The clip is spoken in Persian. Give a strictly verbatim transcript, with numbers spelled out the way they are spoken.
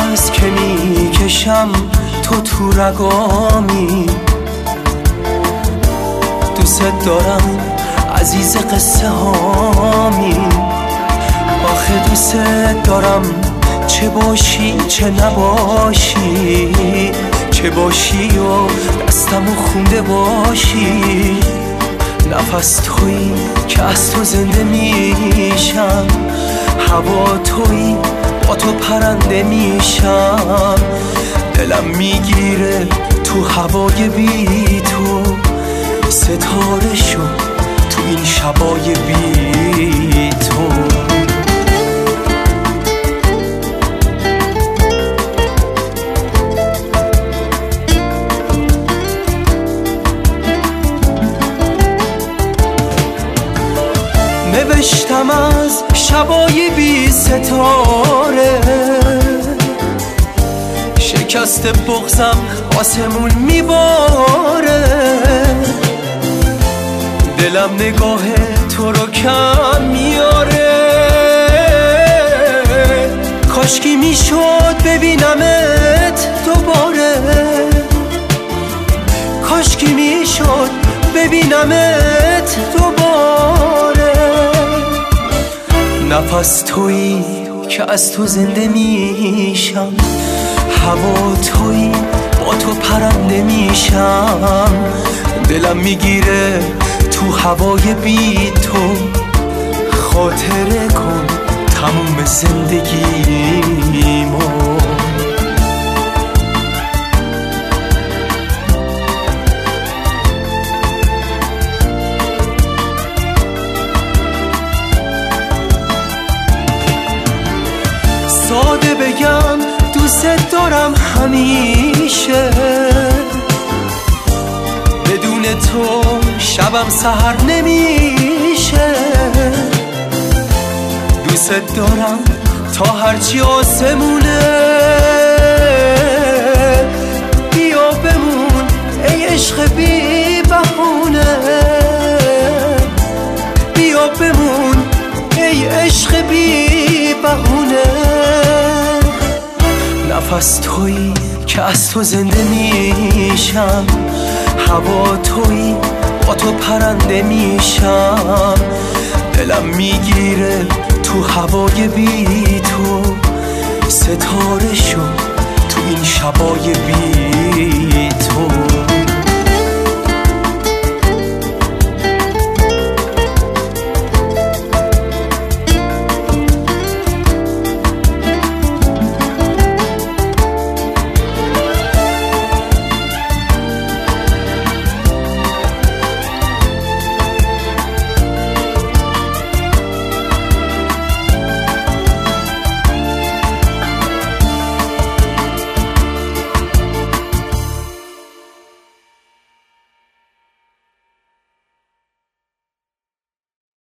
نفس که میکشم تو تو رگامی، دوست دارم عزیز قصه هامی. آخه دوست دارم چه باشی چه نباشی، چه باشی و دستمو خونده باشی. نفس تویی که از تو زنده میشم، هوا تویی با تو پرنده میشم. دلم میگیره تو هوای بی تو، ستاره شد تو این شبای بی تو. نوشتم از شبای بی ستاره، شکست بغضم آسمون میباره. دلم نگاه تو رو کم میاره، کاشکی میشد ببینمت دوباره، کاشکی میشد ببینمت دوباره. نفس تویی که از تو زنده میشم، هوا تویی با تو پرنده میشم. دلم میگیره تو هوای بی تو، خاطره کن تموم زندگیمو. ساده بگم دوست دارم همیشه، بدون تو شبم سحر نمیشه. دوست دارم تا هرچی آسمونه، بیا بمون ای عشق بی بهونه، بیا بمون ای عشق بی بهونه. نفس تویی که از تو زنده میشم، هوا تویی با تو پرنده میشم. دلم میگیره تو هوای بی تو، ستاره شد تو این شبای بی تو.